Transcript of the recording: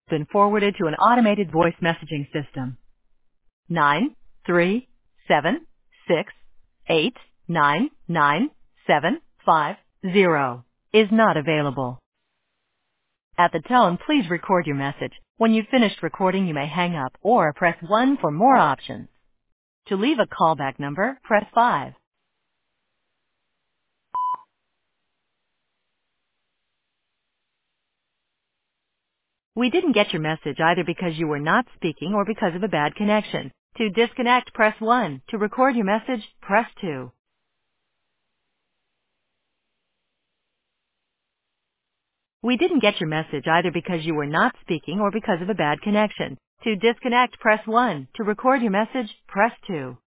Been forwarded to an automated voice messaging system. 93768999750 is not available. At the tone, please record your message. When you've finished recording, you may hang up or press 1 for more options. To leave a callback number, press 5. We didn't get your message either because you were not speaking or because of a bad connection. To disconnect, press 1. To record your message, press 2. We didn't get your message either because you were not speaking or because of a bad connection. To disconnect, press 1. To record your message, press 2.